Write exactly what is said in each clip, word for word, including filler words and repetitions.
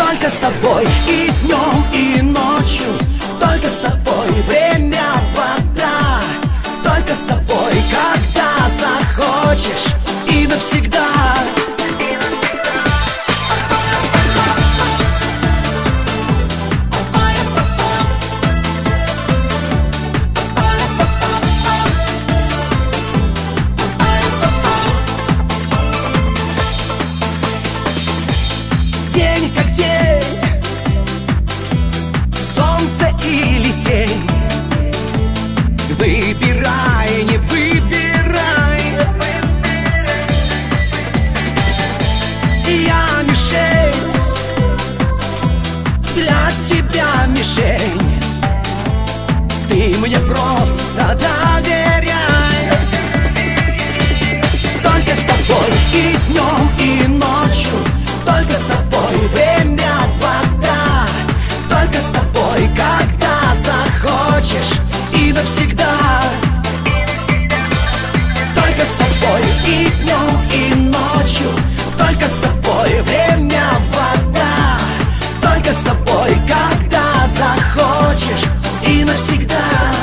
Только с тобой и днем, и ночью. Только с тобой время, вода. Только с тобой, когда захочешь, и навсегда. День как день, солнце или тень. Выбирай, не выбирай. Я мишень, для тебя мишень. Ты мне просто доверяй. Только с тобой и днем, и ночью. Только с тобой время, вода. Только с тобой, когда захочешь, и навсегда. Только с тобой и днем, и ночью. Только с тобой время, вода. Только с тобой, когда захочешь, и навсегда.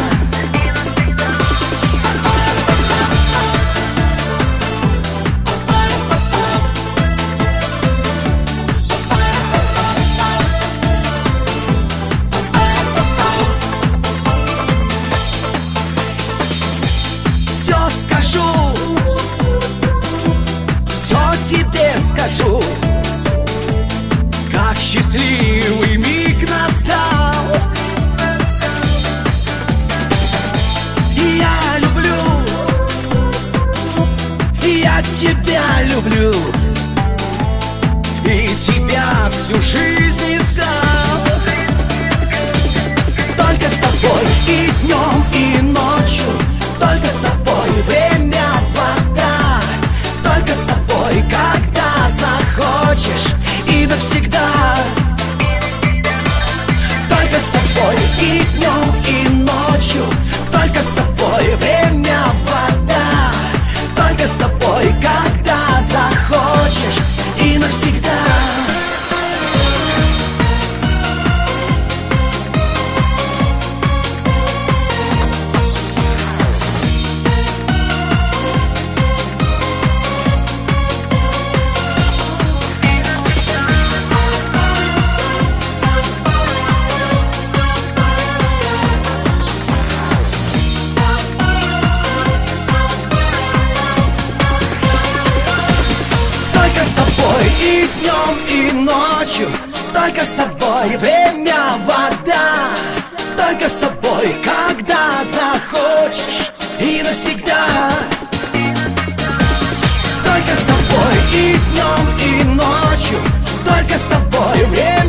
Все скажу, все тебе скажу, как счастливый миг настал. Я люблю, я тебя люблю, и тебя всю жизнь искал. Только с тобой и днем, и ночью. Только с тобой время, вода. Только с тобой, когда захочешь, и навсегда. Только с тобой и днем, и ночью. Только с тобой время, вода. Только с тобой, когда захочешь, и навсегда. Только с тобой и днем, и ночью. Только с тобой время, вода. Только с тобой, когда захочешь, и навсегда. Только с тобой и днем, и ночью. Только с тобой время.